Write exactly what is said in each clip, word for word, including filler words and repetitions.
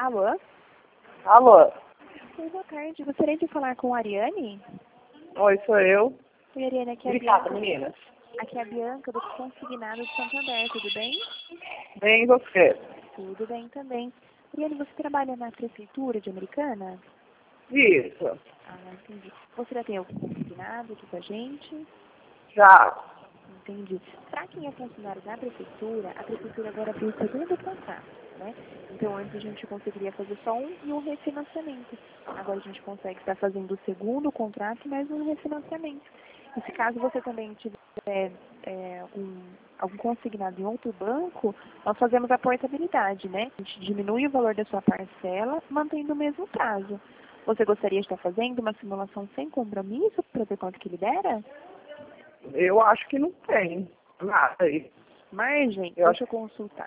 Alô? Alô? Oi, boa tarde. Gostaria de falar com a Ariane? Oi, sou eu. Oi, Ariane, aqui é a Obrigada, Bianca. meninas. Aqui é a Bianca do Consignado de Santander, tudo bem? Bem, e você? Tudo bem também. Ariane, você trabalha na prefeitura de Americana? Isso. Ah, entendi. Você já tem algum consignado aqui com a gente? Já. Entendi. Para quem é funcionário da prefeitura, a prefeitura agora abriu o segundo contrato, né? Então, antes a gente conseguiria fazer só um e um refinanciamento. Agora a gente consegue estar fazendo o segundo contrato mais um refinanciamento. E se caso você também tiver é, um, algum consignado em outro banco, nós fazemos a portabilidade, né? A gente diminui o valor da sua parcela, mantendo o mesmo prazo. Você gostaria de estar fazendo uma simulação sem compromisso para ver quanto que libera? Eu acho que não tem nada aí. Margem, Eu deixa acho... eu consultar.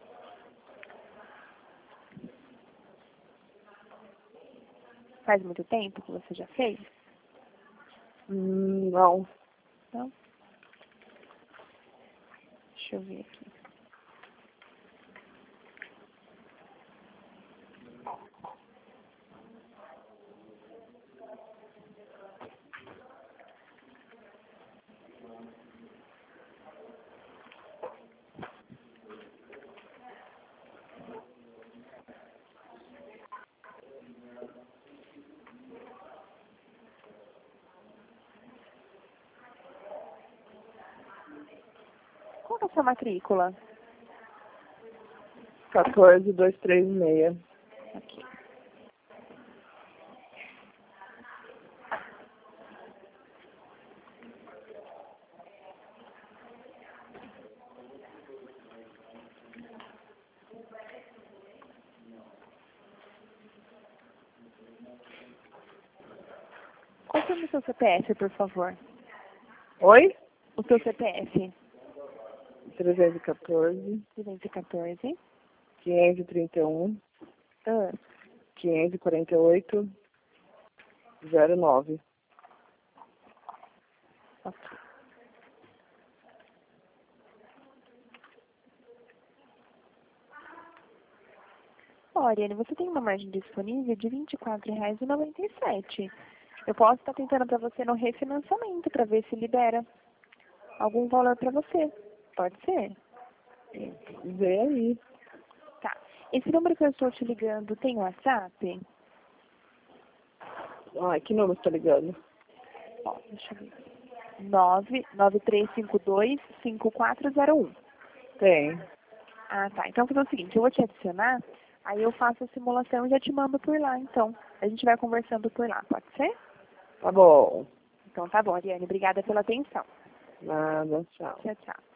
Faz muito tempo que você já fez? Hum, não. Não? Deixa eu ver aqui. Qual que é a sua matrícula? quatorze, dois, três, seis. Aqui. Confirme o seu C P F, por favor. Oi? O seu C P F. trezentos e quatorze, duzentos e quatorze. quinhentos e trinta e um, Ah, quinhentos e quarenta e oito, zero nove. ok. Ó, Ariane, você tem uma margem disponível de vinte e quatro reais e noventa e sete centavos. Eu posso estar tentando para você no refinanciamento, para ver se libera algum valor para você. Pode ser? Vê aí. Tá. Esse número que eu estou te ligando tem WhatsApp? Ai, que número você tá ligando? Ó, deixa eu ver. nove nove três cinco dois cinco quatro zero um. Tem. Ah, tá. Então, vou fazer o seguinte, eu vou te adicionar, aí eu faço a simulação e já te mando por lá, então. A gente vai conversando por lá, pode ser? Tá bom. Então, tá bom, Ariane. Obrigada pela atenção. Nada, tchau. Tchau, tchau.